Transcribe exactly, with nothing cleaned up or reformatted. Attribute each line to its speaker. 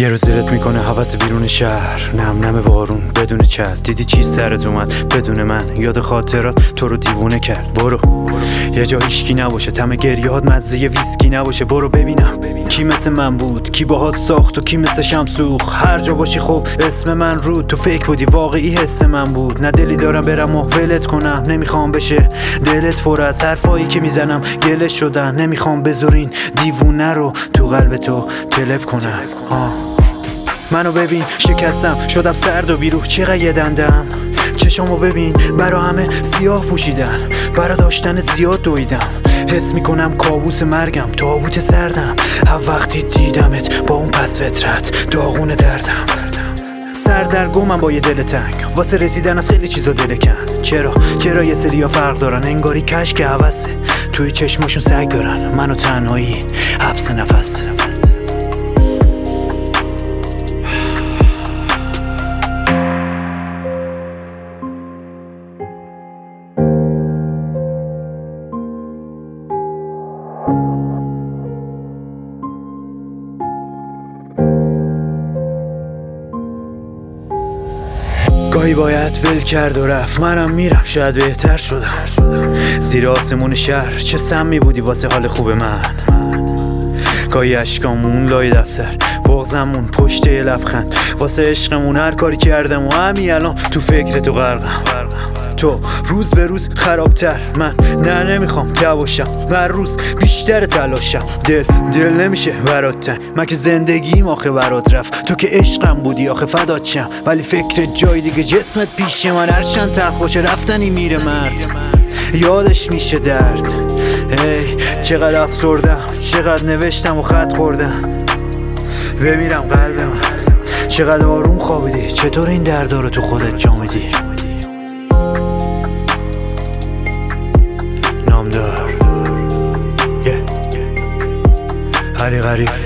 Speaker 1: یه روز زیرت میکنه حوث بیرون شهر، نم نم بارون بدون چت. دیدی چی سرت اومد بدون من، یاد خاطرات تو رو دیوونه کرد. برو یه جا هیچکی نباشه، تم گریهات مزه ویسکی نباشه. برو ببینم کی مثل من بود، کی باهات ساخت و کی مثل شمسوخ. هر جا باشی خب اسم من رو، تو فیک بودی واقعی حس من بود. نه دلی دارم برم و ولت کنم، نمیخوام بشه دلت پر از حرفایی که میزنم گله شدن. نمیخوام بذارین دیوونه رو تو قلب تو تلپ کنم. آه. منو ببین شکستم شدم سرد و بیروح، چقدر یه دندم. چشامو ببین برا همه سیاه پوشیدن، برا داشتن زیاد دویدم. حس میکنم کابوس مرگم، تابوت سردم. هم وقتی دیدمت با اون پس فطرت داغون دردم. سردرگمم با یه دل تنگ، واسه رسیدن از خیلی چیزا دل کن. چرا چرا یه سریا فرق دارن، انگاری کشک هوسه توی چشماشون سگ دارن. منو تنهایی حبس نفس. گاهی باید ول کرد و رفت، منم میرم شاید بهتر شدم. زیر آسمون شهر چه سمی بودی واسه حال خوب من. گاهی اشکامون لای دفتر، بغضمون پشت لبخند. واسه عشقمون هر کاری کردم و همین الان تو فکر تو غرقم. تو روز به روز خرابتر، من نه نمیخوام دواشم، هر روز بیشتر تلاشم. دل دل نمیشه برات تنگ، من که زندگیم آخه برات رفت. تو که عشقم بودی آخه فدات شم، ولی فکر جای دیگه جسمت پیش من. هرچند تلخ باشه رفتنی میره مرد، یادش میشه درد. ای چقدر افسردم، چقدر نوشتم و خط خوردم. بمیرم قلب من، چقدر آروم خوابیدی. چطور این دردا رو تو خودت جا میدی؟ نامدار yeah. علی غریب.